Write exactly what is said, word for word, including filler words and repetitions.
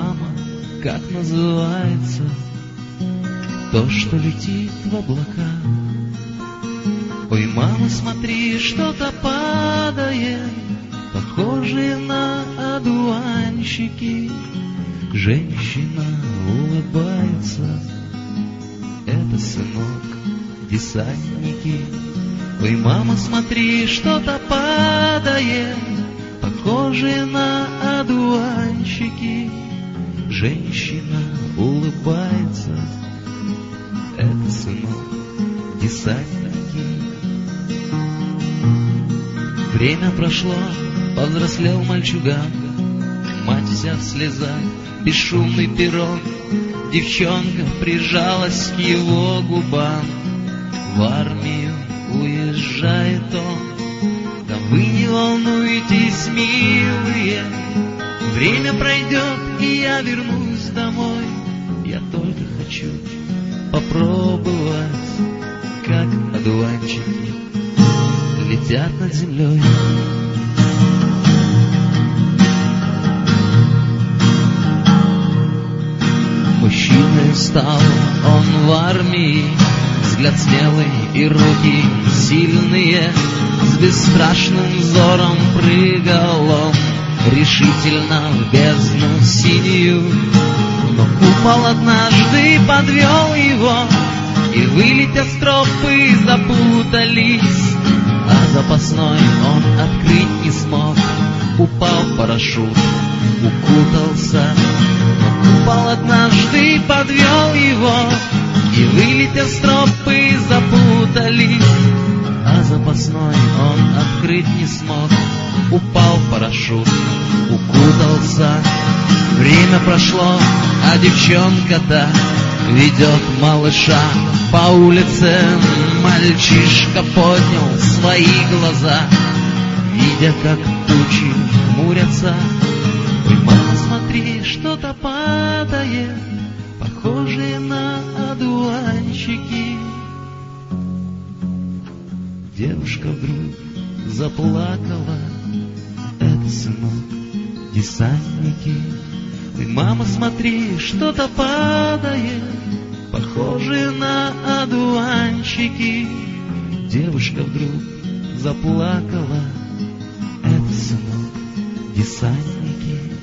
мама, как называется то, что летит в облака? Ой, мама, смотри, что-то падает, похожее на одуванчики. Женщина улыбается, это, сынок, десантники. Ой, мама, смотри, что-то падает, похожее на одуванчики. Женщина улыбается, это, сынок, десантники. Время прошло, повзрослел мальчуган, мать вся в слезах, бесшумный перрон. Девчонка прижалась к его губам. В армию уезжает он. Да вы не волнуйтесь, милые, время пройдет, и я вернусь домой. Я только хочу попробовать, как одуванчики летят над землей. Мужчиной стал он в армии, взгляд смелый и руки сильные. С бесстрашным взором прыгал он решительно в бездну синюю. Но купол однажды подвел его, и вылетев стропы запутались, а запасной он открыть не смог. Упал парашют, укутался, но купол однажды подвел его, и вылетев стропы запутались, а запасной он открыть не смог. Упал парашют, укутался. Время прошло, а девчонка-то ведет малыша по улице. Мальчишка поднял свои глаза, видя, как тучи хмурятся. Ой, мама, смотри, что-то падает, похожее на одуванчики. Девушка вдруг заплакала, это, сынок, десантники. Ой, мама, смотри, что-то падает, похожее на одуванчики. Девушка вдруг заплакала, это, сынок, десантники.